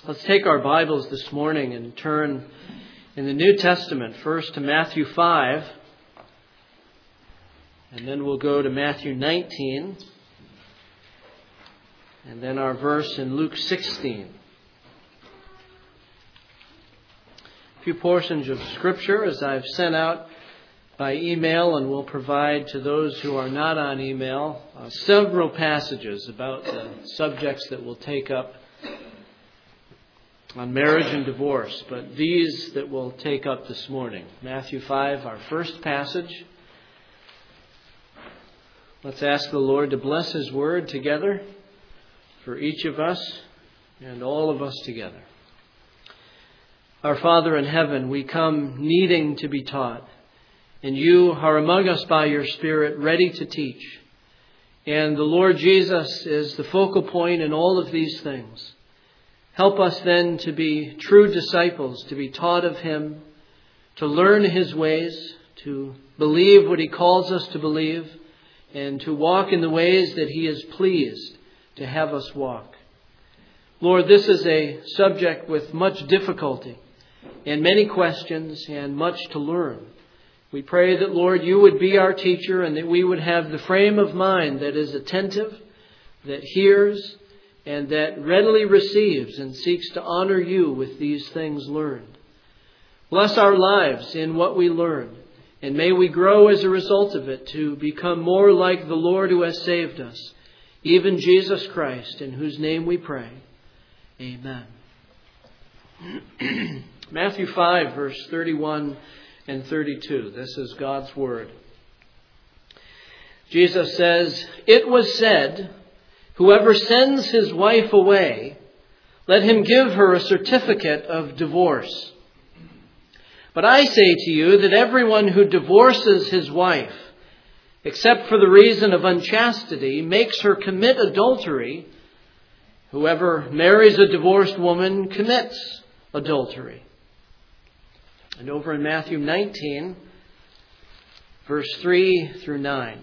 Let's take our Bibles this morning and turn in the New Testament first to Matthew 5, and then we'll go to Matthew 19, and then our verse in Luke 16. A few portions of Scripture as I've sent out by email and will provide to those who are not on email several passages about the subjects that we'll take up on marriage and divorce, but these that we'll take up this morning. Matthew 5, our first passage. Let's ask the Lord to bless His Word together for each of us and all of us together. Our Father in heaven, we come needing to be taught, and You are among us by Your Spirit, ready to teach. And the Lord Jesus is the focal point in all of these things. Help us then to be true disciples, to be taught of Him, to learn His ways, to believe what He calls us to believe, and to walk in the ways that He is pleased to have us walk. Lord, this is a subject with much difficulty and many questions and much to learn. We pray that, Lord, You would be our teacher and that we would have the frame of mind that is attentive, that hears, and that readily receives and seeks to honor You with these things learned. Bless our lives in what we learn, and may we grow as a result of it to become more like the Lord who has saved us, even Jesus Christ, in whose name we pray. Amen. Matthew 5, verse 31 and 32. This is God's Word. Jesus says, "It was said, 'Whoever sends his wife away, let him give her a certificate of divorce.' But I say to you that everyone who divorces his wife, except for the reason of unchastity, makes her commit adultery. Whoever marries a divorced woman commits adultery." And over in Matthew 19, verse 3 through 9.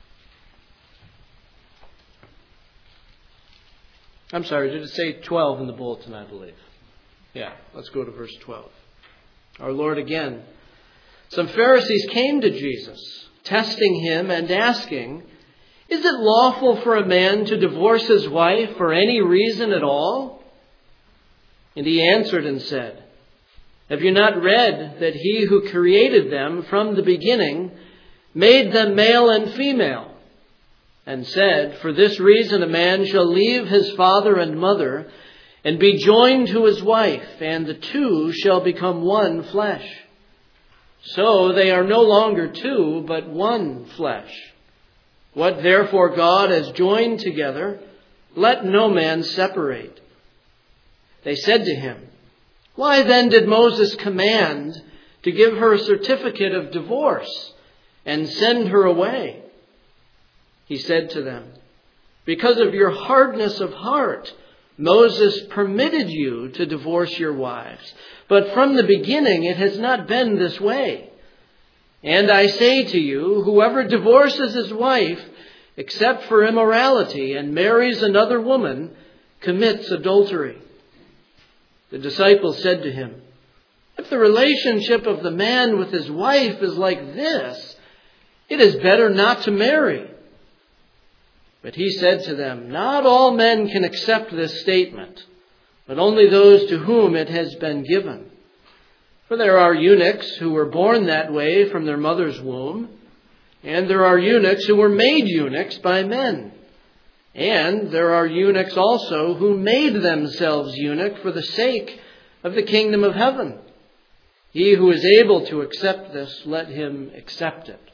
I'm sorry, did it say 12 in the bulletin, I believe? Yeah, let's go to verse 12. Our Lord again. "Some Pharisees came to Jesus, testing Him and asking, 'Is it lawful for a man to divorce his wife for any reason at all?' And He answered and said, 'Have you not read that He who created them from the beginning made them male and female? And said, for this reason a man shall leave his father and mother and be joined to his wife, and the two shall become one flesh. So they are no longer two, but one flesh. What therefore God has joined together, let no man separate.' They said to Him, 'Why then did Moses command to give her a certificate of divorce and send her away?' He said to them, 'Because of your hardness of heart, Moses permitted you to divorce your wives. But from the beginning it has not been this way. And I say to you, whoever divorces his wife, except for immorality, and marries another woman, commits adultery.' The disciples said to Him, 'If the relationship of the man with his wife is like this, it is better not to marry.' But He said to them, 'Not all men can accept this statement, but only those to whom it has been given. For there are eunuchs who were born that way from their mother's womb, and there are eunuchs who were made eunuchs by men. And there are eunuchs also who made themselves eunuch for the sake of the kingdom of heaven. He who is able to accept this, let him accept it.'"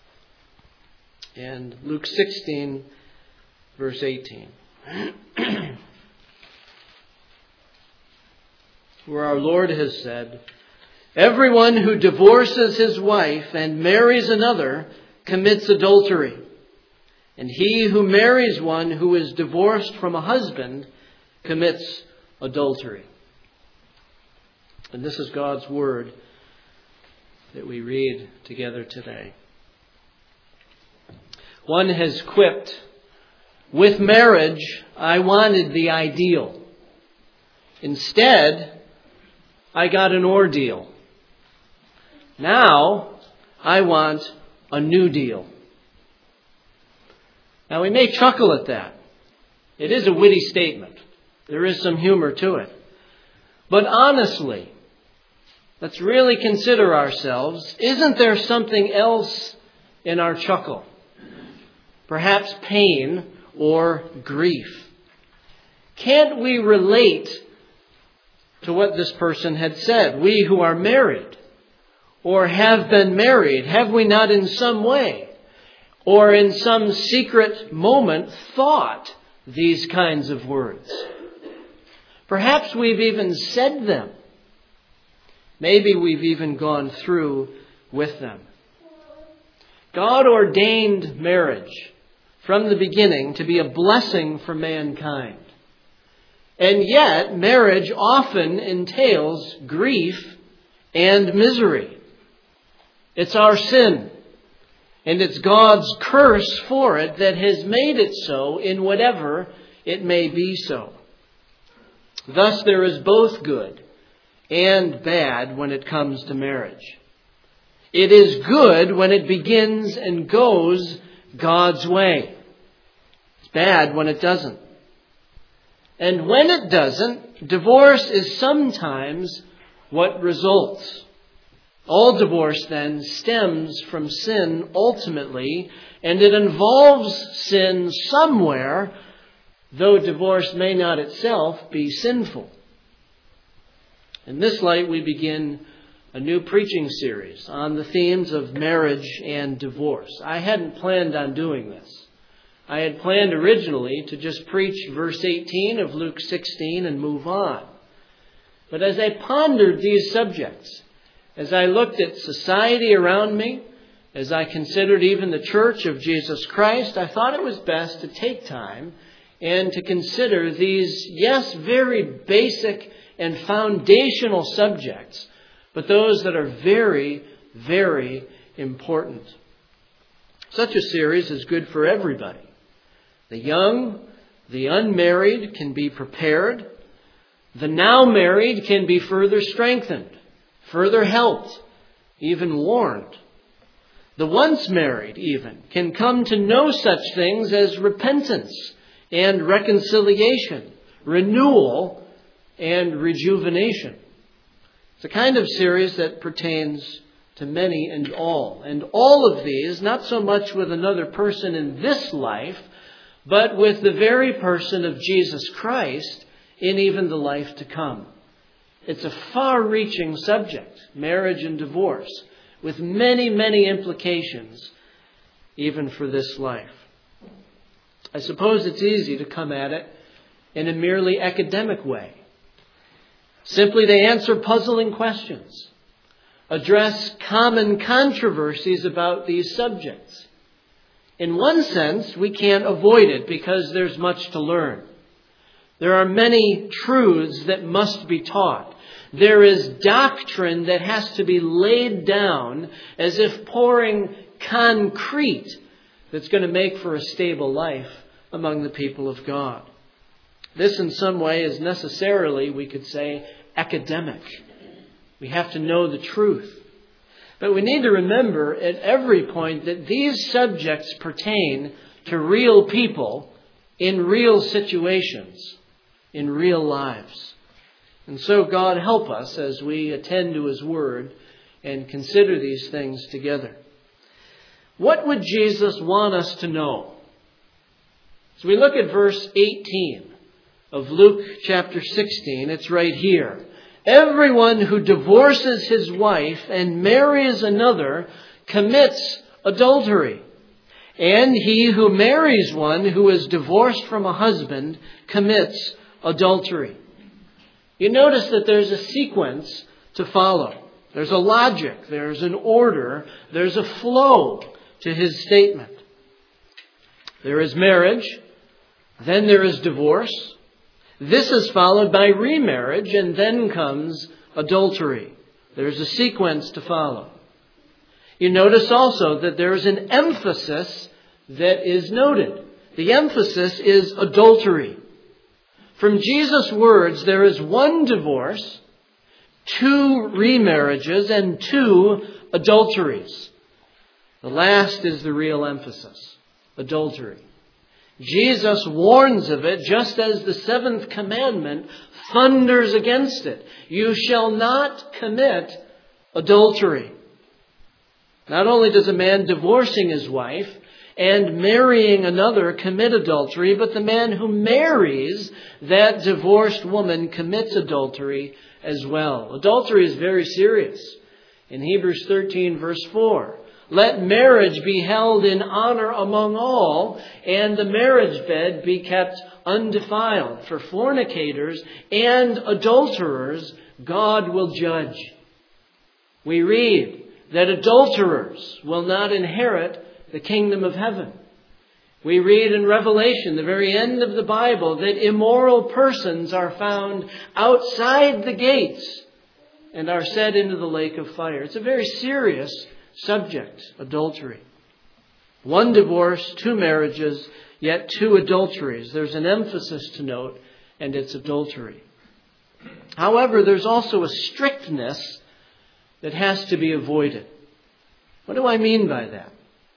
And Luke 16, verse 18. Where our Lord has said, "Everyone who divorces his wife and marries another commits adultery. And he who marries one who is divorced from a husband commits adultery." And this is God's Word that we read together today. One has quipped, "With marriage, I wanted the ideal. Instead, I got an ordeal. Now, I want a new deal. Now, we may chuckle at that. It is a witty statement. There is some humor to it. But honestly, let's really consider ourselves. Isn't there something else in our chuckle? Perhaps pain or grief. Can't we relate to what this person had said? We who are married or have been married, have we not in some way or in some secret moment thought these kinds of words? Perhaps we've even said them. Maybe we've even gone through with them. God ordained marriage from the beginning to be a blessing for mankind. And yet, marriage often entails grief and misery. It's our sin. And it's God's curse for it that has made it so in whatever it may be so. Thus, there is both good and bad when it comes to marriage. It is good when it begins and goes God's way. It's bad when it doesn't. And when it doesn't, divorce is sometimes what results. All divorce then stems from sin ultimately, and it involves sin somewhere, though divorce may not itself be sinful. In this light, we begin a new preaching series on the themes of marriage and divorce. I hadn't planned on doing this. I had planned originally to just preach verse 18 of Luke 16 and move on. But as I pondered these subjects, as I looked at society around me, as I considered even the Church of Jesus Christ, I thought it was best to take time and to consider these, yes, very basic and foundational subjects, but those that are very, very important. Such a series is good for everybody. The young, the unmarried can be prepared. The now married can be further strengthened, further helped, even warned. The once married even can come to know such things as repentance and reconciliation, renewal and rejuvenation. It's a kind of series that pertains to many and all. And all of these, not so much with another person in this life, but with the very person of Jesus Christ in even the life to come. It's a far-reaching subject, marriage and divorce, with many, many implications, even for this life. I suppose it's easy to come at it in a merely academic way. Simply to answer puzzling questions, address common controversies about these subjects. In one sense, we can't avoid it because there's much to learn. There are many truths that must be taught. There is doctrine that has to be laid down as if pouring concrete that's going to make for a stable life among the people of God. This in some way is necessarily, we could say, academic. We have to know the truth. But we need to remember at every point that these subjects pertain to real people in real situations, in real lives. And so God help us as we attend to His Word and consider these things together. What would Jesus want us to know? As we look at verse 18 of Luke chapter 16, it's right here. Everyone who divorces his wife and marries another commits adultery. And he who marries one who is divorced from a husband commits adultery. You notice that there's a sequence to follow. There's a logic, there's an order, there's a flow to his statement. There is marriage, then there is divorce. This is followed by remarriage, and then comes adultery. There's a sequence to follow. You notice also that there is an emphasis that is noted. The emphasis is adultery. From Jesus' words, there is one divorce, 2 remarriages, and 2 adulteries. The last is the real emphasis, adultery. Jesus warns of it just as the 7th commandment thunders against it. You shall not commit adultery. Not only does a man divorcing his wife and marrying another commit adultery, but the man who marries that divorced woman commits adultery as well. Adultery is very serious. In Hebrews 13, verse 4, let marriage be held in honor among all, and the marriage bed be kept undefiled. For fornicators and adulterers, God will judge. We read that adulterers will not inherit the kingdom of heaven. We read in Revelation, the very end of the Bible, that immoral persons are found outside the gates and are set into the lake of fire. It's a very serious subject, adultery. 1 divorce, 2 marriages, yet 2 adulteries. There's an emphasis to note, and it's adultery. However, there's also a strictness that has to be avoided. What do I mean by that?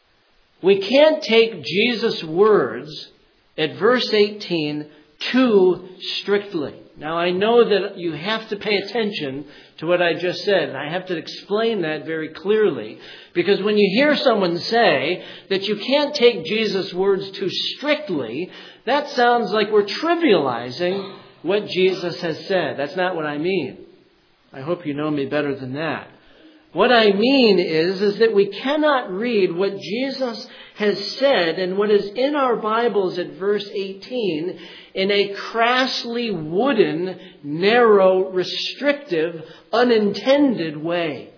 We can't take Jesus' words at verse 18 too strictly. Now, I know that you have to pay attention to what I just said, and I have to explain that very clearly, because when you hear someone say that you can't take Jesus' words too strictly, that sounds like we're trivializing what Jesus has said. That's not what I mean. I hope you know me better than that. What I mean is that we cannot read what Jesus has said and what is in our Bibles at verse 18 in a crassly wooden, narrow, restrictive, unintended way.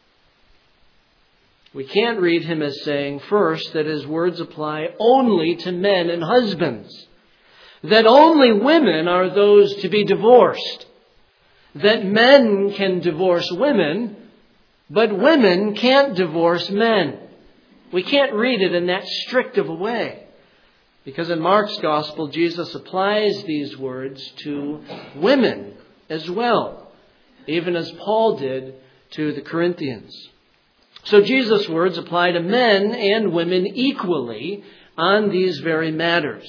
We can't read him as saying, first, that his words apply only to men and husbands, that only women are those to be divorced, that men can divorce women, but women can't divorce men. We can't read it in that strict of a way. Because in Mark's Gospel, Jesus applies these words to women as well, even as Paul did to the Corinthians. So Jesus' words apply to men and women equally on these very matters.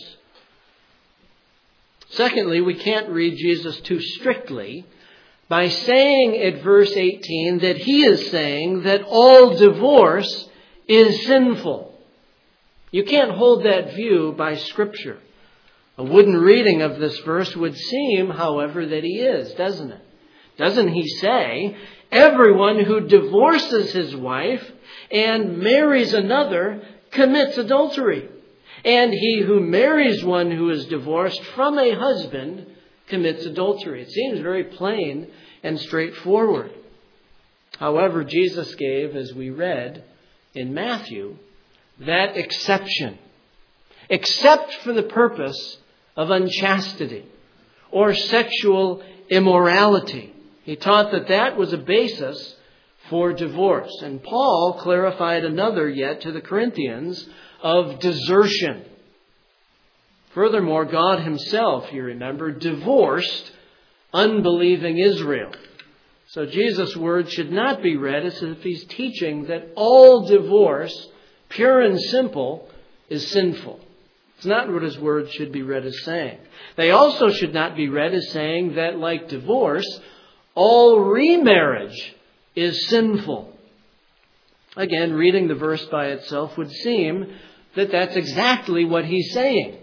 Secondly, we can't read Jesus too strictly by saying at verse 18 that he is saying that all divorce is sinful. You can't hold that view by Scripture. A wooden reading of this verse would seem, however, that he is, doesn't it? Doesn't he say, everyone who divorces his wife and marries another commits adultery, and he who marries one who is divorced from a husband commits adultery? It seems very plain and straightforward. However, Jesus gave, as we read in Matthew, that exception, except for the purpose of unchastity or sexual immorality. He taught that that was a basis for divorce. And Paul clarified another yet to the Corinthians of desertion. Furthermore, God himself, you remember, divorced unbelieving Israel. So Jesus' words should not be read as if he's teaching that all divorce, pure and simple, is sinful. It's not what his words should be read as saying. They also should not be read as saying that, like divorce, all remarriage is sinful. Again, reading the verse by itself would seem that that's exactly what he's saying.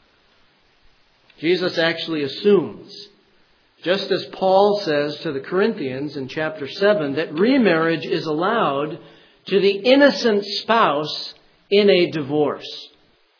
Jesus actually assumes, just as Paul says to the Corinthians in chapter 7, that remarriage is allowed to the innocent spouse in a divorce.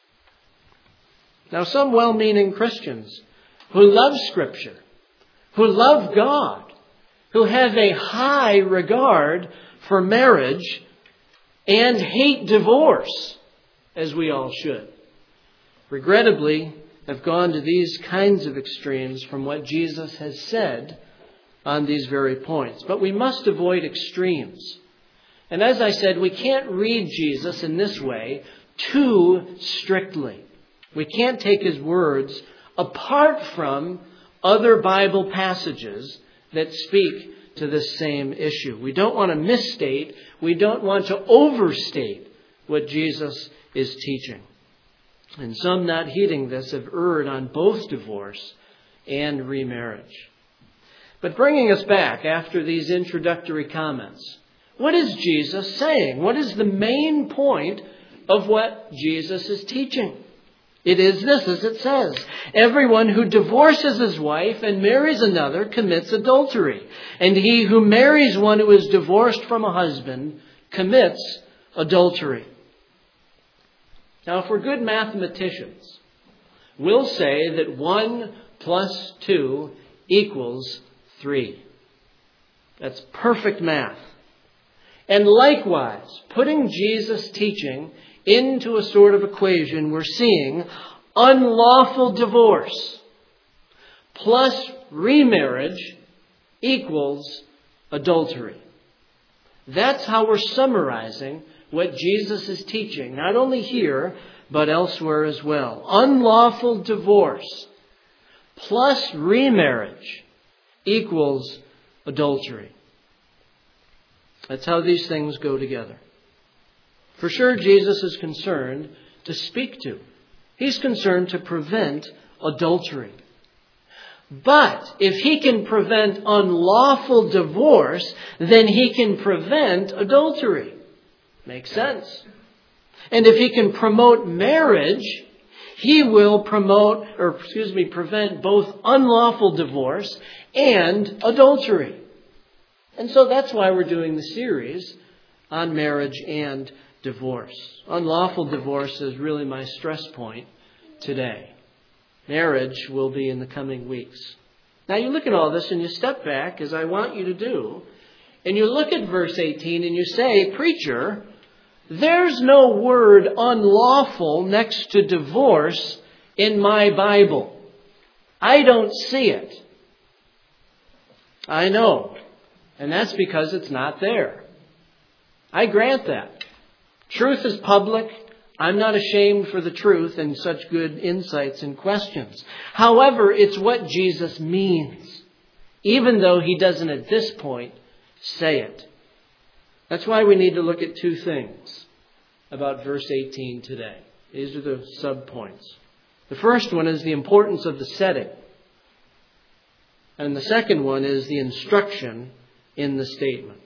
Now, some well-meaning Christians who love Scripture, who love God, who have a high regard for marriage and hate divorce, as we all should, regrettably have gone to these kinds of extremes from what Jesus has said on these very points. But we must avoid extremes. And as I said, we can't read Jesus in this way too strictly. We can't take his words apart from other Bible passages that speak to this same issue. We don't want to misstate, we don't want to overstate what Jesus is teaching. And some, not heeding this, have erred on both divorce and remarriage. But bringing us back after these introductory comments, what is Jesus saying? What is the main point of what Jesus is teaching? It is this, as it says, everyone who divorces his wife and marries another commits adultery. And he who marries one who is divorced from a husband commits adultery. Now, if we're good mathematicians, we'll say that 1 plus 2 equals 3. That's perfect math. And likewise, putting Jesus' teaching into a sort of equation, we're seeing unlawful divorce plus remarriage equals adultery. That's how we're summarizing what Jesus is teaching, not only here, but elsewhere as well. Unlawful divorce plus remarriage equals adultery. That's how these things go together. For sure, Jesus is concerned to speak to. He's concerned to prevent adultery. But if he can prevent unlawful divorce, then he can prevent adultery. Makes sense. And if he can promote marriage, he will prevent both unlawful divorce and adultery. And so that's why we're doing the series on marriage and divorce. Unlawful divorce is really my stress point today. Marriage will be in the coming weeks. Now you look at all this and you step back, as I want you to do, and you look at verse 18 and you say, preacher, there's no word unlawful next to divorce in my Bible. I don't see it. I know. And that's because it's not there. I grant that. Truth is public. I'm not ashamed for the truth and such good insights and questions. However, it's what Jesus means, even though he doesn't at this point say it. That's why we need to look at two things about verse 18 today. These are the subpoints. The first one is the importance of the setting. And the second one is the instruction in the statement.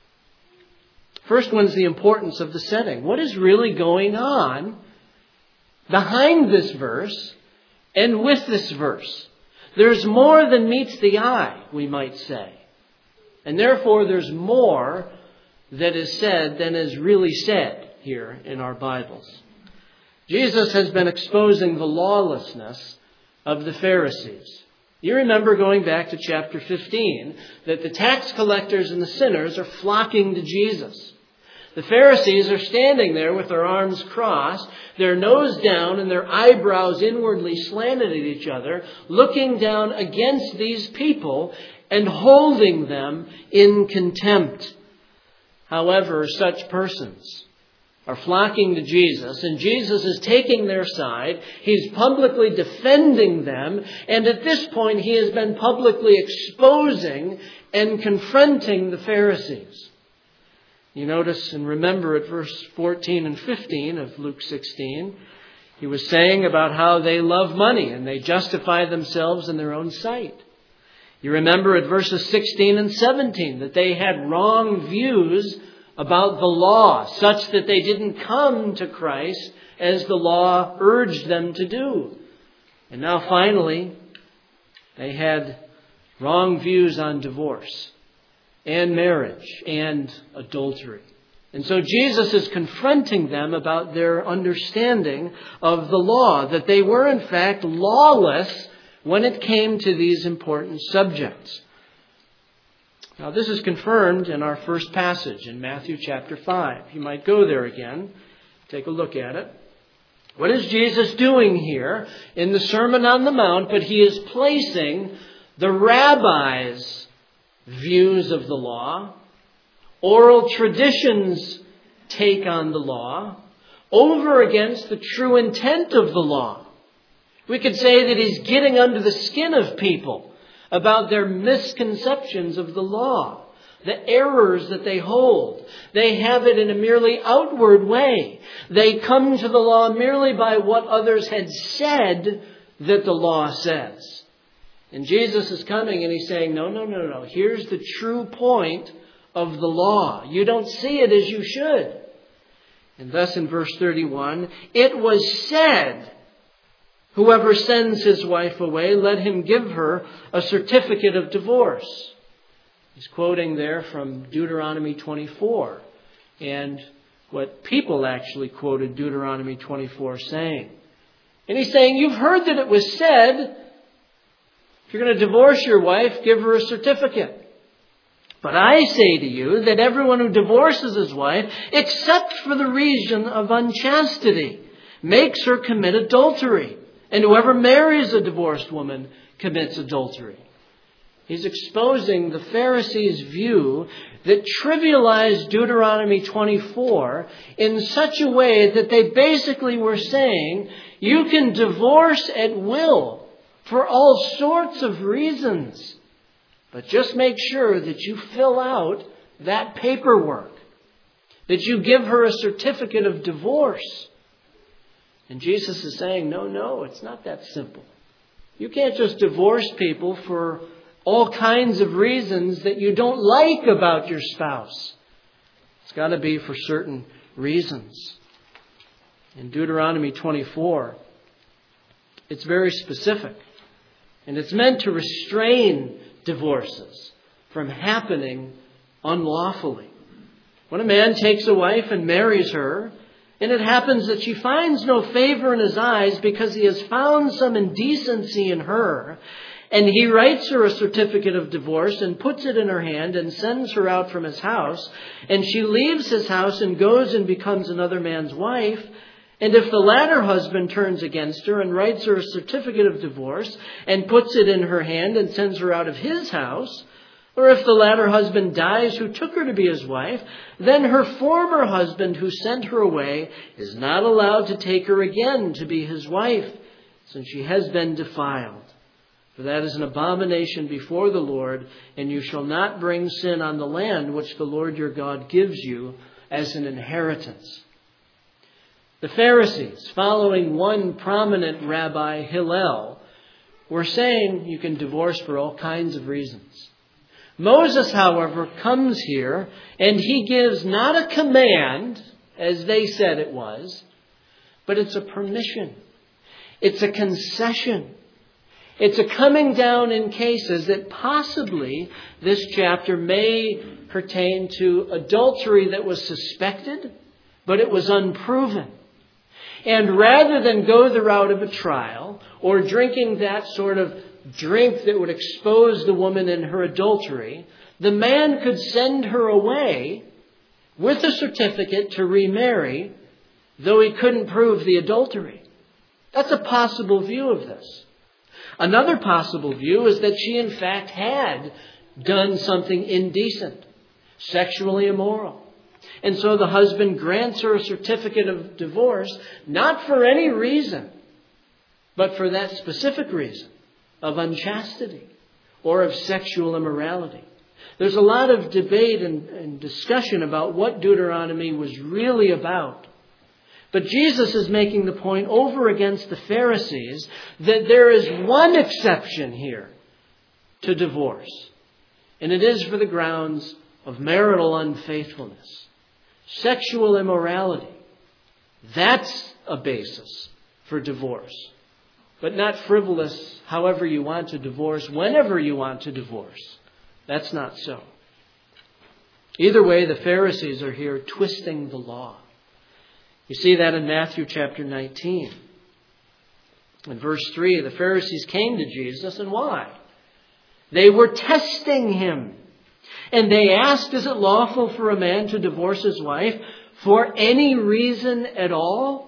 First one is the importance of the setting. What is really going on behind this verse and with this verse? There's more than meets the eye, we might say. And therefore there's more that is said than is really said here in our Bibles. Jesus has been exposing the lawlessness of the Pharisees. You remember going back to chapter 15 that the tax collectors and the sinners are flocking to Jesus. The Pharisees are standing there with their arms crossed, their nose down and their eyebrows inwardly slanted at each other, looking down against these people and holding them in contempt. However, such persons are flocking to Jesus, and Jesus is taking their side. He's publicly defending them, and at this point he has been publicly exposing and confronting the Pharisees. You notice and remember at verse 14 and 15 of Luke 16, he was saying about how they love money and they justify themselves in their own sight. You remember at verses 16 and 17 that they had wrong views about the law, such that they didn't come to Christ as the law urged them to do. And now finally, they had wrong views on divorce and marriage and adultery. And so Jesus is confronting them about their understanding of the law, that they were in fact lawless when it came to these important subjects. Now this is confirmed in our first passage in Matthew chapter 5. You might go there again, take a look at it. What is Jesus doing here in the Sermon on the Mount? But he is placing the rabbis' views of the law, oral traditions' take on the law, over against the true intent of the law. We could say that he's getting under the skin of people about their misconceptions of the law, the errors that they hold. They have it in a merely outward way. They come to the law merely by what others had said that the law says. And Jesus is coming and he's saying, no. Here's the true point of the law. You don't see it as you should. And thus in verse 31, it was said, whoever sends his wife away, let him give her a certificate of divorce. He's quoting there from Deuteronomy 24 and what people actually quoted Deuteronomy 24 saying. And he's saying, you've heard that it was said, if you're going to divorce your wife, give her a certificate. But I say to you that everyone who divorces his wife, except for the reason of unchastity, makes her commit adultery. And whoever marries a divorced woman commits adultery. He's exposing the Pharisees' view that trivialized Deuteronomy 24 in such a way that they basically were saying, you can divorce at will for all sorts of reasons. But just make sure that you fill out that paperwork, that you give her a certificate of divorce. And Jesus is saying, no, it's not that simple. You can't just divorce people for all kinds of reasons that you don't like about your spouse. It's got to be for certain reasons. In Deuteronomy 24, it's very specific. And it's meant to restrain divorces from happening unlawfully. When a man takes a wife and marries her, and it happens that she finds no favor in his eyes because he has found some indecency in her, and he writes her a certificate of divorce and puts it in her hand and sends her out from his house, and she leaves his house and goes and becomes another man's wife, and if the latter husband turns against her and writes her a certificate of divorce and puts it in her hand and sends her out of his house, or if the latter husband dies who took her to be his wife, then her former husband who sent her away is not allowed to take her again to be his wife, since she has been defiled. For that is an abomination before the Lord, and you shall not bring sin on the land which the Lord your God gives you as an inheritance. The Pharisees, following one prominent Rabbi, Hillel, were saying you can divorce for all kinds of reasons. Moses, however, comes here and he gives not a command, as they said it was, but it's a permission. It's a concession. It's a coming down in cases that possibly this chapter may pertain to adultery that was suspected, but it was unproven. And rather than go the route of a trial or drinking that sort of drink that would expose the woman in her adultery, the man could send her away with a certificate to remarry, though he couldn't prove the adultery. That's a possible view of this. Another possible view is that she in fact had done something indecent, sexually immoral. And so the husband grants her a certificate of divorce, not for any reason, but for that specific reason of unchastity or of sexual immorality. There's a lot of debate and discussion about what Deuteronomy was really about. But Jesus is making the point over against the Pharisees that there is one exception here to divorce. And it is for the grounds of marital unfaithfulness. Sexual immorality. That's a basis for divorce. But not frivolous, however you want to divorce, whenever you want to divorce. That's not so. Either way, the Pharisees are here twisting the law. You see that in Matthew chapter 19. In verse 3, the Pharisees came to Jesus, and why? They were testing him. And they asked, is it lawful for a man to divorce his wife for any reason at all?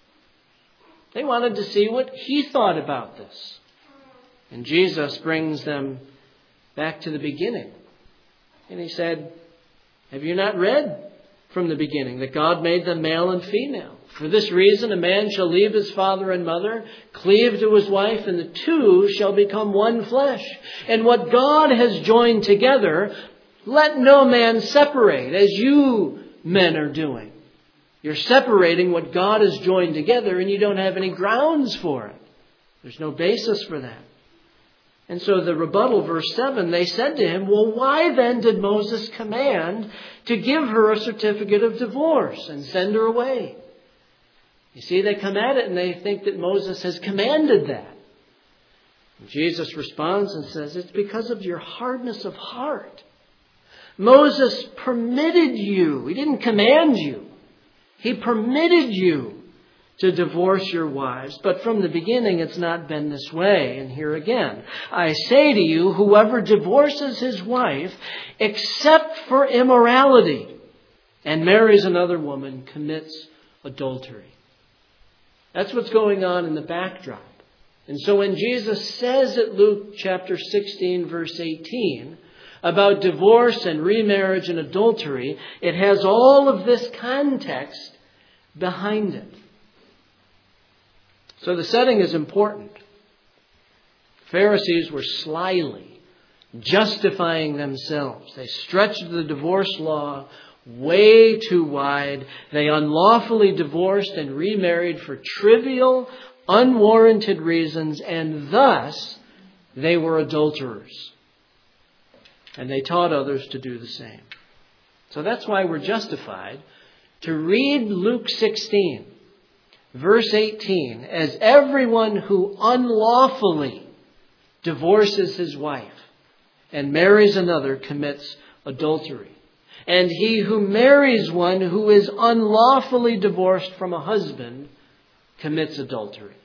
They wanted to see what he thought about this. And Jesus brings them back to the beginning. And he said, have you not read from the beginning that God made them male and female? For this reason, a man shall leave his father and mother, cleave to his wife, and the two shall become one flesh. And what God has joined together, let no man separate, as you men are doing. You're separating what God has joined together, and you don't have any grounds for it. There's no basis for that. And so the rebuttal, verse 7, they said to him, well, why then did Moses command to give her a certificate of divorce and send her away? You see, they come at it and they think that Moses has commanded that. And Jesus responds and says, it's because of your hardness of heart. Moses permitted you. He didn't command you. He permitted you to divorce your wives. But from the beginning, it's not been this way. And here again, I say to you, whoever divorces his wife, except for immorality, and marries another woman, commits adultery. That's what's going on in the backdrop. And so when Jesus says at Luke chapter 16, verse 18, about divorce and remarriage and adultery, it has all of this context behind it. So the setting is important. Pharisees were slyly justifying themselves. They stretched the divorce law way too wide. They unlawfully divorced and remarried for trivial, unwarranted reasons, and thus they were adulterers. And they taught others to do the same. So that's why we're justified to read Luke 16, verse 18, as everyone who unlawfully divorces his wife and marries another commits adultery. And he who marries one who is unlawfully divorced from a husband commits adultery.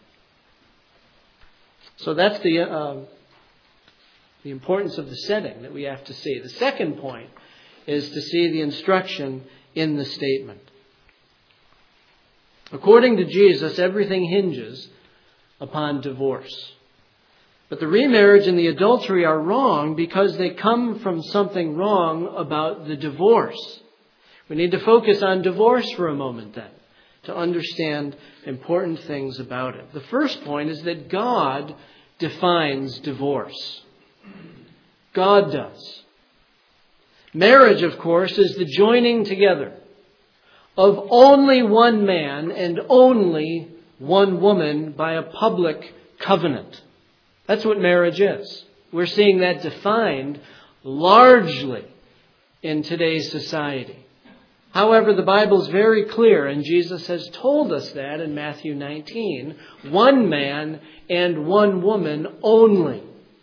So that's the importance of the setting that we have to see. The second point is to see the instruction in the statement. According to Jesus, everything hinges upon divorce. But the remarriage and the adultery are wrong because they come from something wrong about the divorce. We need to focus on divorce for a moment then, to understand important things about it. The first point is that God defines divorce. God does. Marriage, of course, is the joining together of only one man and only one woman by a public covenant. That's what marriage is. We're seeing that defined largely in today's society. However, the Bible is very clear, and Jesus has told us that in Matthew 19. One man and one woman only.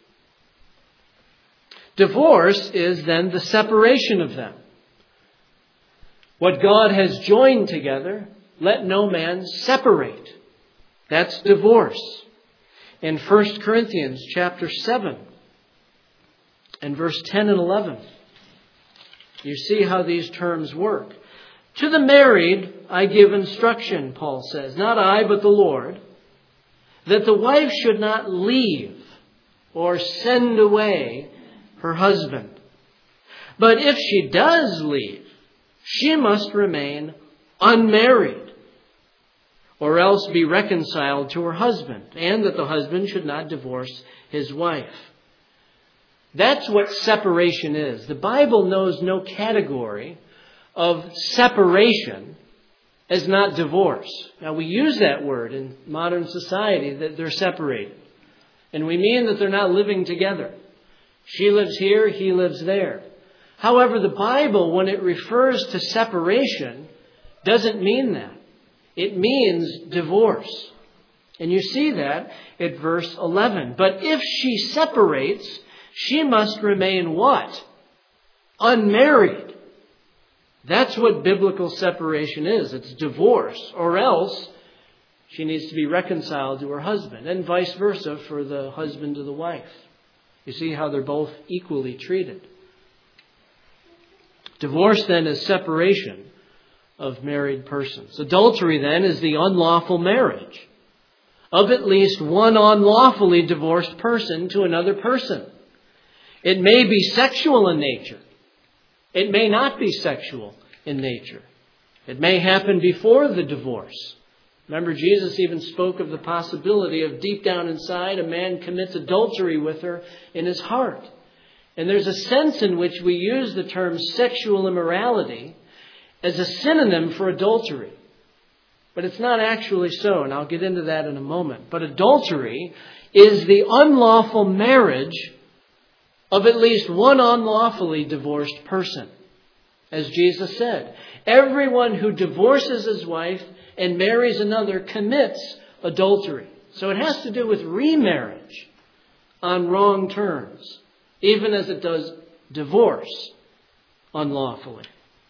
Divorce is then the separation of them. What God has joined together, let no man separate. That's divorce. In 1 Corinthians chapter 7 and verse 10 and 11, you see how these terms work. To the married I give instruction, Paul says, not I but the Lord, that the wife should not leave or send away her husband. But if she does leave, she must remain unmarried, or else be reconciled to her husband, and that the husband should not divorce his wife. That's what separation is. The Bible knows no category of separation as not divorce. Now, we use that word in modern society, that they're separated. And we mean that they're not living together. She lives here, he lives there. However, the Bible, when it refers to separation, doesn't mean that. It means divorce. And you see that at verse 11. But if she separates, she must remain what? Unmarried. That's what biblical separation is. It's divorce. Or else she needs to be reconciled to her husband. And vice versa for the husband to the wife. You see how they're both equally treated. Divorce then is separation of married persons. Adultery then is the unlawful marriage of at least one unlawfully divorced person to another person. It may be sexual in nature. It may not be sexual in nature. It may happen before the divorce. Remember, Jesus even spoke of the possibility of deep down inside, a man commits adultery with her in his heart. And there's a sense in which we use the term sexual immorality as a synonym for adultery. But it's not actually so, and I'll get into that in a moment. But adultery is the unlawful marriage of at least one unlawfully divorced person. As Jesus said, everyone who divorces his wife and marries another commits adultery. So it has to do with remarriage on wrong terms, even as it does divorce unlawfully.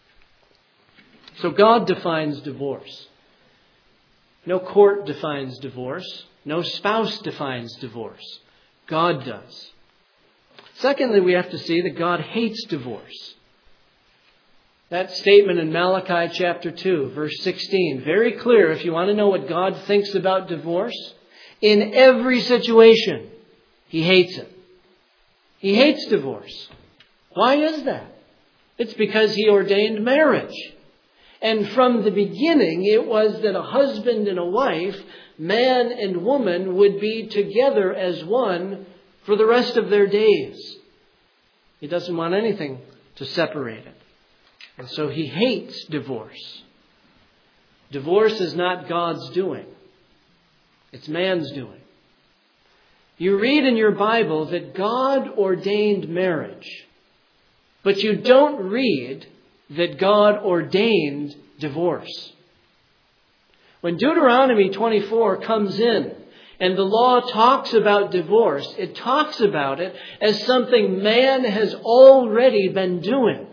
So God defines divorce. No court defines divorce. No spouse defines divorce. God does. Secondly, we have to see that God hates divorce. That statement in Malachi chapter 2, verse 16, very clear if you want to know what God thinks about divorce. In every situation, He hates it. He hates divorce. Why is that? It's because He ordained marriage. And from the beginning, it was that a husband and a wife, man and woman, would be together as one for the rest of their days. He doesn't want anything to separate it. And so He hates divorce. Divorce is not God's doing. It's man's doing. You read in your Bible that God ordained marriage, but you don't read that God ordained divorce. When Deuteronomy 24 comes in and the law talks about divorce, it talks about it as something man has already been doing.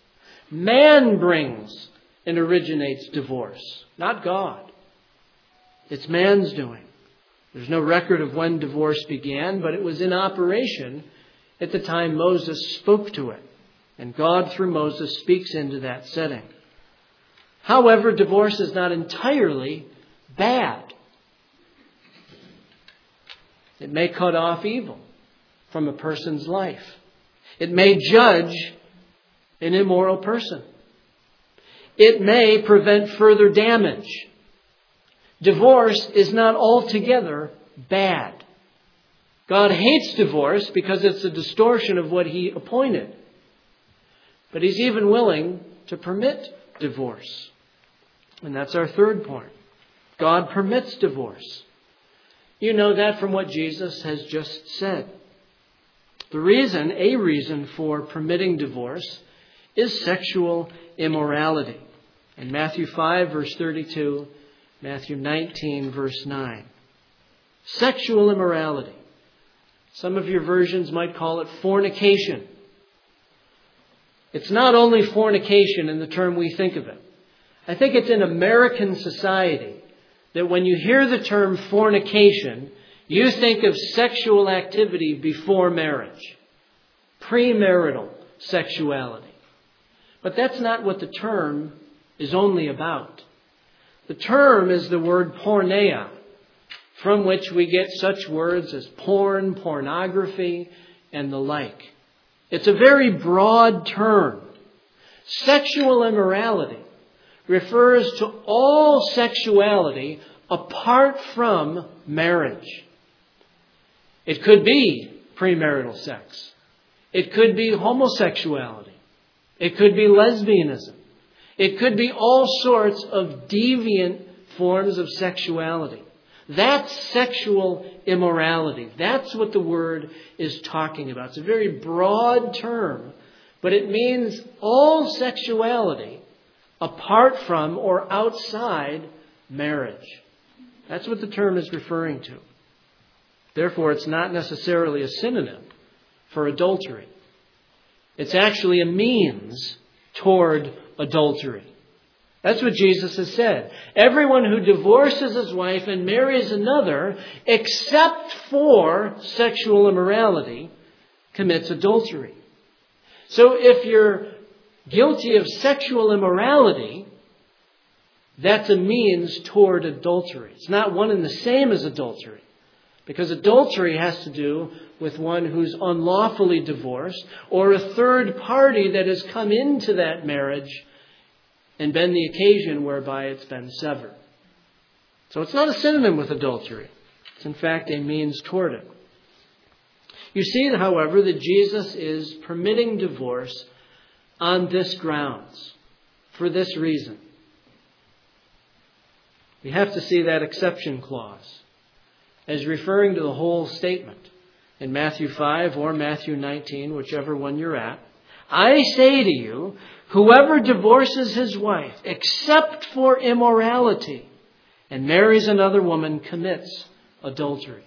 Man brings and originates divorce, not God. It's man's doing. There's no record of when divorce began, but it was in operation at the time Moses spoke to it. And God, through Moses, speaks into that setting. However, divorce is not entirely bad. It may cut off evil from a person's life. It may judge an immoral person. It may prevent further damage. Divorce is not altogether bad. God hates divorce because it's a distortion of what He appointed. But He's even willing to permit divorce. And that's our third point. God permits divorce. You know that from what Jesus has just said. A reason for permitting divorce is sexual immorality. In Matthew 5, verse 32, Matthew 19, verse 9. Sexual immorality. Some of your versions might call it fornication. It's not only fornication in the term we think of it. I think it's in American society that when you hear the term fornication, you think of sexual activity before marriage. Premarital sexuality. But that's not what the term is only about. The term is the word porneia, from which we get such words as porn, pornography, and the like. It's a very broad term. Sexual immorality refers to all sexuality apart from marriage. It could be premarital sex. It could be homosexuality. It could be lesbianism. It could be all sorts of deviant forms of sexuality. That's sexual immorality. That's what the word is talking about. It's a very broad term, but it means all sexuality apart from or outside marriage. That's what the term is referring to. Therefore, it's not necessarily a synonym for adultery. It's actually a means toward adultery. That's what Jesus has said. Everyone who divorces his wife and marries another, except for sexual immorality, commits adultery. So if you're guilty of sexual immorality, that's a means toward adultery. It's not one and the same as adultery. Because adultery has to do with one who's unlawfully divorced or a third party that has come into that marriage and been the occasion whereby it's been severed. So it's not a synonym with adultery. It's in fact a means toward it. You see, however, that Jesus is permitting divorce on this grounds, for this reason. We have to see that exception clause as referring to the whole statement in Matthew 5 or Matthew 19, whichever one you're at. I say to you, whoever divorces his wife except for immorality and marries another woman commits adultery.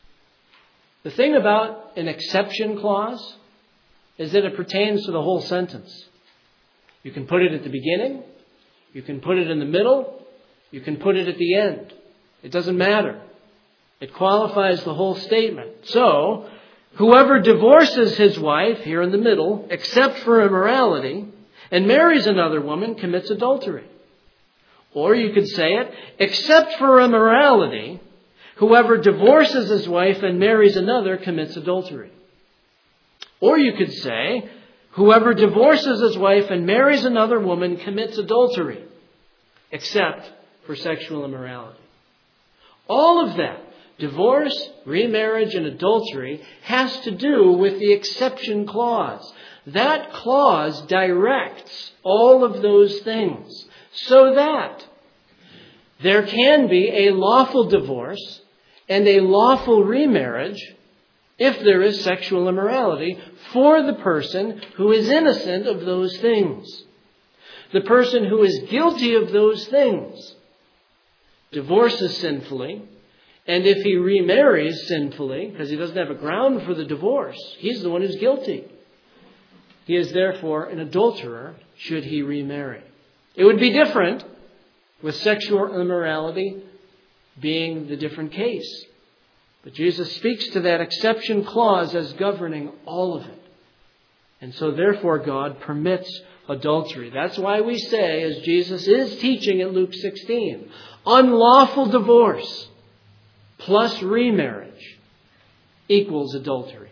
The thing about an exception clause is that it pertains to the whole sentence. You can put it at the beginning, you can put it in the middle, you can put it at the end. It doesn't matter. It qualifies the whole statement. So, whoever divorces his wife, here in the middle, except for immorality, and marries another woman commits adultery. Or you could say it, except for immorality, whoever divorces his wife and marries another commits adultery. Or you could say, whoever divorces his wife and marries another woman commits adultery, except for sexual immorality. All of that, divorce, remarriage, and adultery, has to do with the exception clause. That clause directs all of those things so that there can be a lawful divorce and a lawful remarriage if there is sexual immorality for the person who is innocent of those things. The person who is guilty of those things divorces sinfully, and if he remarries sinfully, because he doesn't have a ground for the divorce, he's the one who's guilty. He is therefore an adulterer should he remarry. It would be different with sexual immorality being the different case. But Jesus speaks to that exception clause as governing all of it. And so therefore God permits adultery. That's why we say, as Jesus is teaching in Luke 16, unlawful divorce plus remarriage equals adultery.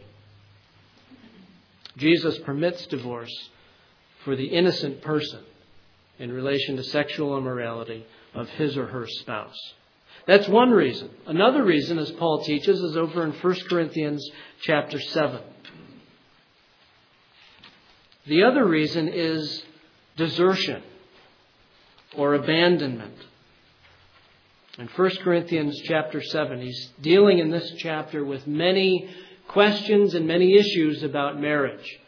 Jesus permits divorce for the innocent person in relation to sexual immorality of his or her spouse. That's one reason. Another reason, as Paul teaches, is over in 1 Corinthians chapter 7. The other reason is desertion or abandonment. In 1 Corinthians chapter 7, he's dealing in this chapter with many questions and many issues about marriage.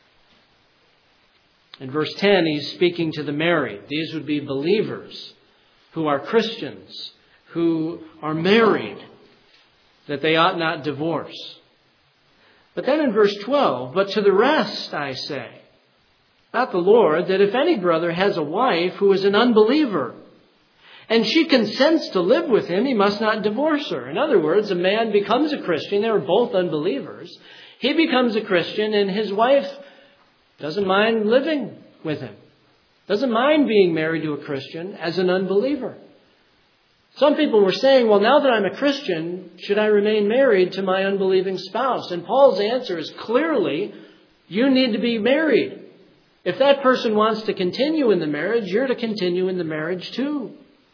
In verse 10, he's speaking to the married. These would be believers who are Christians, who are married, that they ought not divorce. But then in verse 12, but to the rest I say, not the Lord, that if any brother has a wife who is an unbeliever, and she consents to live with him, he must not divorce her. In other words, a man becomes a Christian. They were both unbelievers. He becomes a Christian, and his wife doesn't mind living with him. Doesn't mind being married to a Christian as an unbeliever. Some people were saying, well, now that I'm a Christian, should I remain married to my unbelieving spouse? And Paul's answer is clearly, you need to be married. If that person wants to continue in the marriage, you're to continue in the marriage too.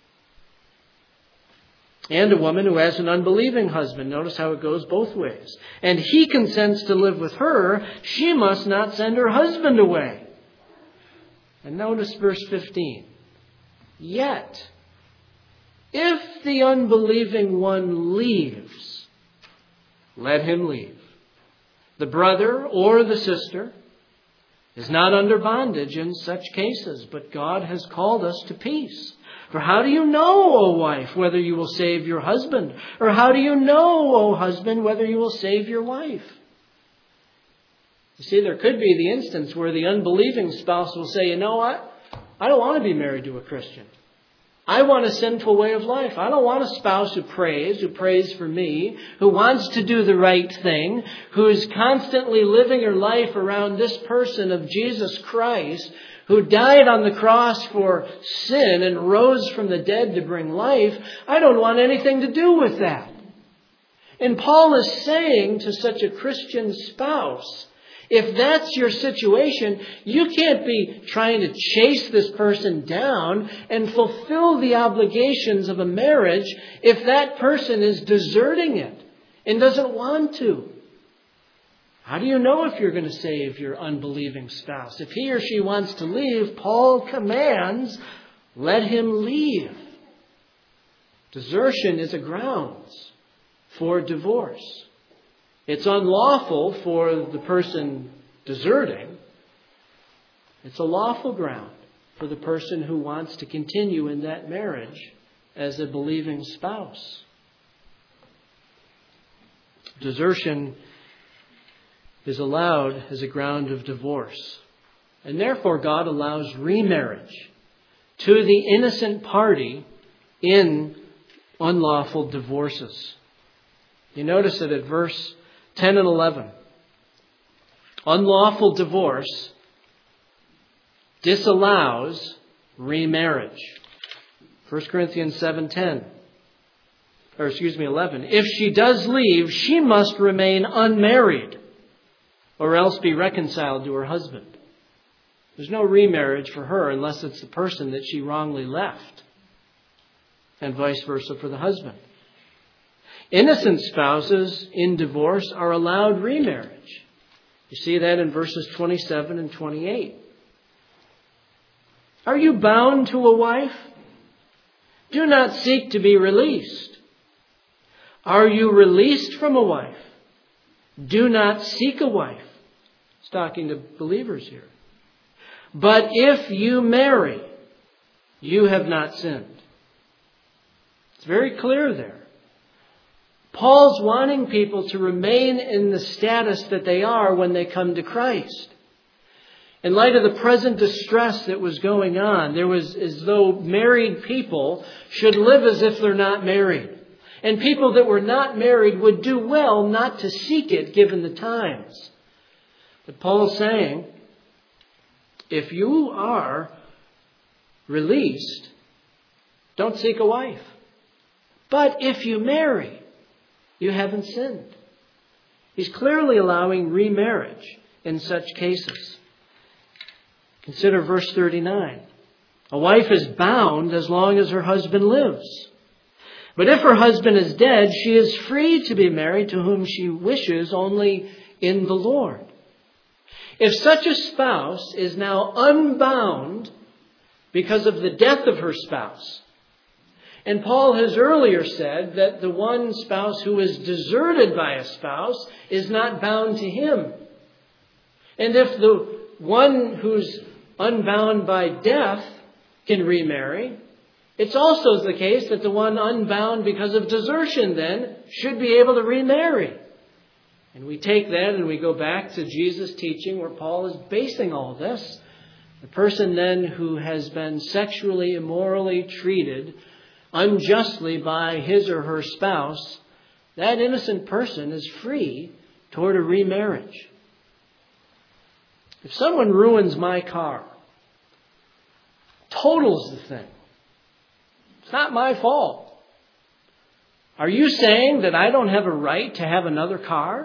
And a woman who has an unbelieving husband. Notice how it goes both ways. And he consents to live with her. She must not send her husband away. And notice verse 15. Yet, if the unbelieving one leaves, let him leave. The brother or the sister is not under bondage in such cases, but God has called us to peace. For how do you know, O wife, whether you will save your husband? Or how do you know, O husband, whether you will save your wife? You see, there could be the instance where the unbelieving spouse will say, you know what? I don't want to be married to a Christian. I want a sinful way of life. I don't want a spouse who prays for me, who wants to do the right thing, who is constantly living her life around this person of Jesus Christ, who died on the cross for sin and rose from the dead to bring life. I don't want anything to do with that. And Paul is saying to such a Christian spouse, If that's your situation, you can't be trying to chase this person down and fulfill the obligations of a marriage if that person is deserting it and doesn't want to. How do you know if you're going to save your unbelieving spouse? If he or she wants to leave, Paul commands, let him leave. Desertion is a grounds for divorce. It's unlawful for the person deserting. It's a lawful ground for the person who wants to continue in that marriage as a believing spouse. Desertion is allowed as a ground of divorce. And therefore God allows remarriage to the innocent party in unlawful divorces. You notice it at verse 10 and 11. Unlawful divorce disallows remarriage. 1 Corinthians 7:10. 11. If she does leave, she must remain unmarried or else be reconciled to her husband. There's no remarriage for her unless it's the person that she wrongly left. And vice versa for the husband. Innocent spouses in divorce are allowed remarriage. You see that in verses 27 and 28. Are you bound to a wife? Do not seek to be released. Are you released from a wife? Do not seek a wife. It's talking to believers here. But if you marry, you have not sinned. It's very clear there. Paul's wanting people to remain in the status that they are when they come to Christ. In light of the present distress that was going on, there was as though married people should live as if they're not married. And people that were not married would do well not to seek it given the times. But Paul's saying, if you are released, don't seek a wife. But if you marry, you haven't sinned. He's clearly allowing remarriage in such cases. Consider verse 39. A wife is bound as long as her husband lives. But if her husband is dead, she is free to be married to whom she wishes only in the Lord. If such a spouse is now unbound because of the death of her spouse, and Paul has earlier said that the one spouse who is deserted by a spouse is not bound to him. And if the one who's unbound by death can remarry, it's also the case that the one unbound because of desertion then should be able to remarry. And we take that and we go back to Jesus' teaching where Paul is basing all this. The person then who has been sexually, immorally treated unjustly by his or her spouse, that innocent person is free toward a remarriage. If someone ruins my car, totals the thing, it's not my fault. Are you saying that I don't have a right to have another car?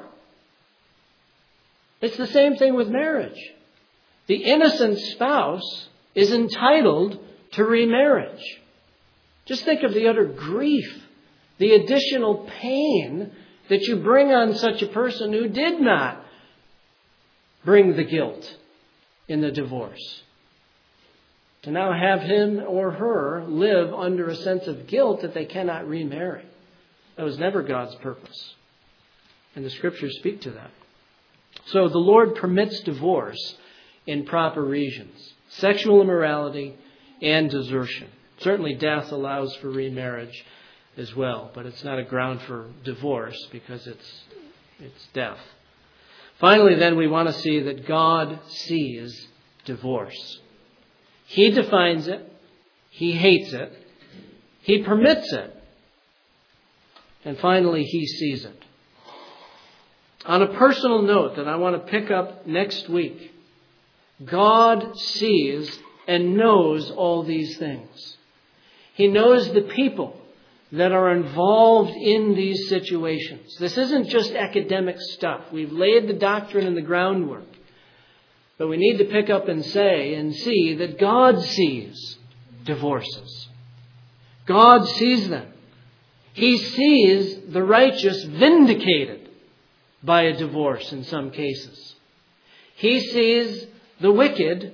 It's the same thing with marriage. The innocent spouse is entitled to remarriage. Just think of the utter grief, the additional pain that you bring on such a person who did not bring the guilt in the divorce. To now have him or her live under a sense of guilt that they cannot remarry. That was never God's purpose. And the Scriptures speak to that. So the Lord permits divorce in proper regions. Sexual immorality and desertion. Certainly death allows for remarriage as well, but it's not a ground for divorce because it's death. Finally, then, we want to see that God sees divorce. He defines it. He hates it. He permits it. And finally, He sees it. On a personal note that I want to pick up next week, God sees and knows all these things. He knows the people that are involved in these situations. This isn't just academic stuff. We've laid the doctrine and the groundwork. But we need to pick up and say and see that God sees divorces. God sees them. He sees the righteous vindicated by a divorce in some cases. He sees the wicked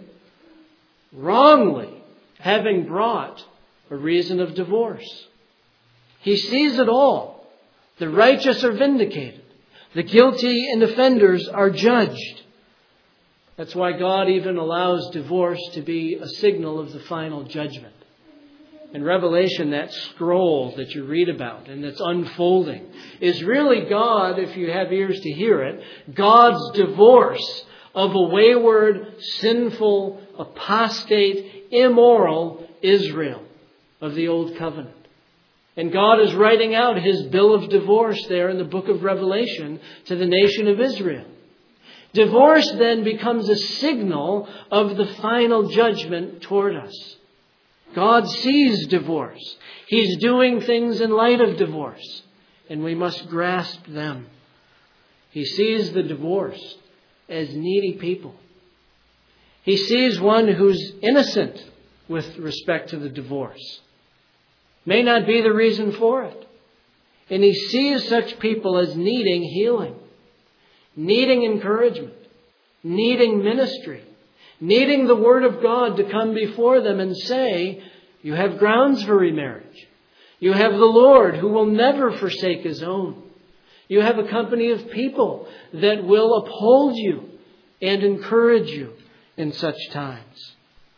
wrongly having brought a reason of divorce. He sees it all. The righteous are vindicated. The guilty and offenders are judged. That's why God even allows divorce to be a signal of the final judgment. In Revelation, that scroll that you read about and that's unfolding is really God, if you have ears to hear it, God's divorce of a wayward, sinful, apostate, immoral Israel of the Old Covenant. And God is writing out His bill of divorce there in the book of Revelation to the nation of Israel. Divorce then becomes a signal of the final judgment toward us. God sees divorce. He's doing things in light of divorce, and we must grasp them. He sees the divorced as needy people. He sees one who's innocent with respect to the divorce. May not be the reason for it. And He sees such people as needing healing, needing encouragement, needing ministry, needing the Word of God to come before them and say, you have grounds for remarriage. You have the Lord who will never forsake His own. You have a company of people that will uphold you and encourage you in such times.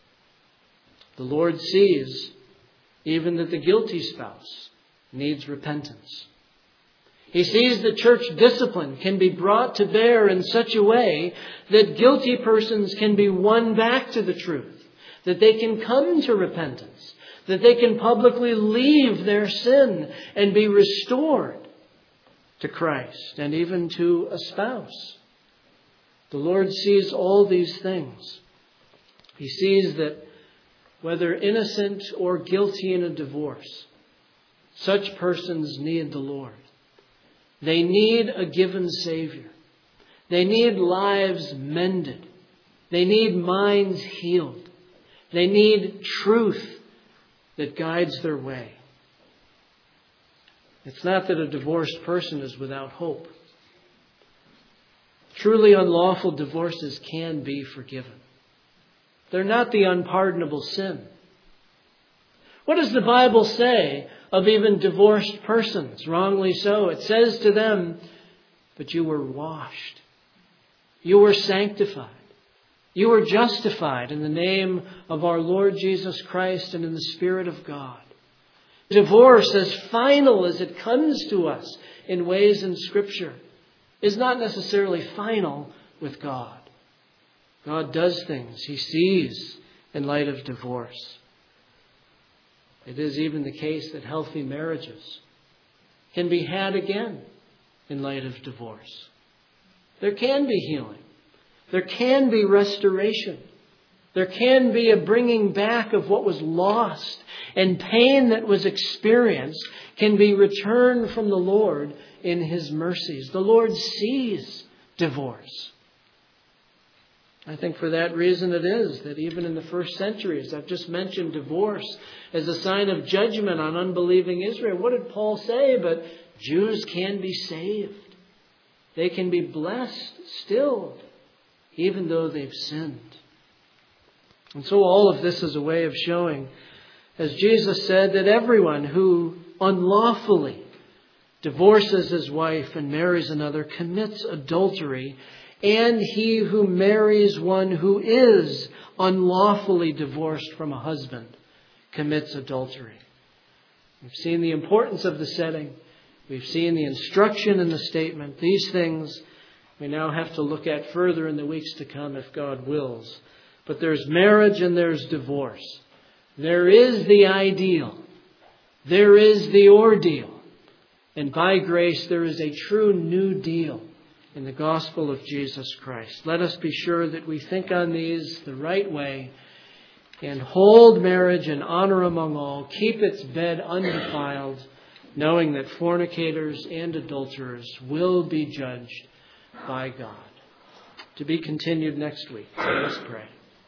The Lord sees even that the guilty spouse needs repentance. He sees that church discipline can be brought to bear in such a way that guilty persons can be won back to the truth, that they can come to repentance, that they can publicly leave their sin and be restored to Christ and even to a spouse. The Lord sees all these things. He sees that whether innocent or guilty in a divorce, such persons need the Lord. They need a given Savior. They need lives mended. They need minds healed. They need truth that guides their way. It's not that a divorced person is without hope. Truly unlawful divorces can be forgiven. They're not the unpardonable sin. What does the Bible say of even divorced persons? Wrongly so. It says to them, but you were washed. You were sanctified. You were justified in the name of our Lord Jesus Christ and in the Spirit of God. Divorce, as final as it comes to us in ways in Scripture, is not necessarily final with God. God does things He sees in light of divorce. It is even the case that healthy marriages can be had again in light of divorce. There can be healing. There can be restoration. There can be a bringing back of what was lost, and pain that was experienced can be returned from the Lord in His mercies. The Lord sees divorce. I think for that reason it is that even in the first century, as I've just mentioned, divorce as a sign of judgment on unbelieving Israel. What did Paul say? But Jews can be saved. They can be blessed still, even though they've sinned. And so all of this is a way of showing, as Jesus said, that everyone who unlawfully divorces his wife and marries another commits adultery, and he who marries one who is unlawfully divorced from a husband commits adultery. We've seen the importance of the setting. We've seen the instruction in the statement. These things we now have to look at further in the weeks to come if God wills. But there's marriage and there's divorce. There is the ideal. There is the ordeal. And by grace there is a true new deal in the gospel of Jesus Christ. Let us be sure that we think on these the right way and hold marriage in honor among all, keep its bed undefiled, knowing that fornicators and adulterers will be judged by God. to be continued next week. Let us pray.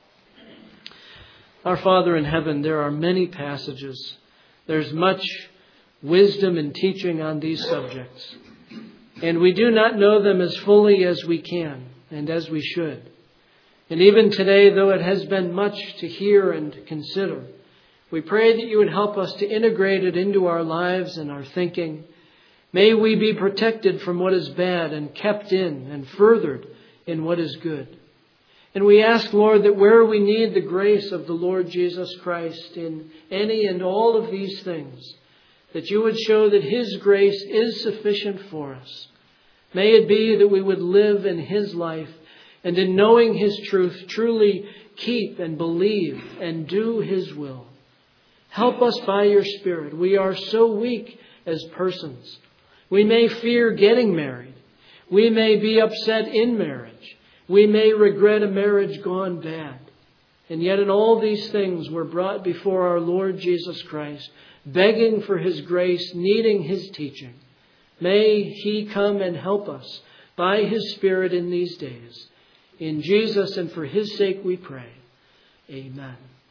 Our Father in heaven, there are many passages. There's much wisdom and teaching on these subjects. And we do not know them as fully as we can and as we should. And even today, though it has been much to hear and consider, we pray that you would help us to integrate it into our lives and our thinking. May we be protected from what is bad and kept in and furthered in what is good. And we ask, Lord, that where we need the grace of the Lord Jesus Christ in any and all of these things, that you would show that His grace is sufficient for us. May it be that we would live in His life and in knowing His truth, truly keep and believe and do His will. Help us by your Spirit. We are so weak as persons. We may fear getting married. We may be upset in marriage. We may regret a marriage gone bad. And yet in all these things we're brought before our Lord Jesus Christ, begging for His grace, needing His teaching. May He come and help us by His Spirit in these days. In Jesus and for His sake we pray. Amen.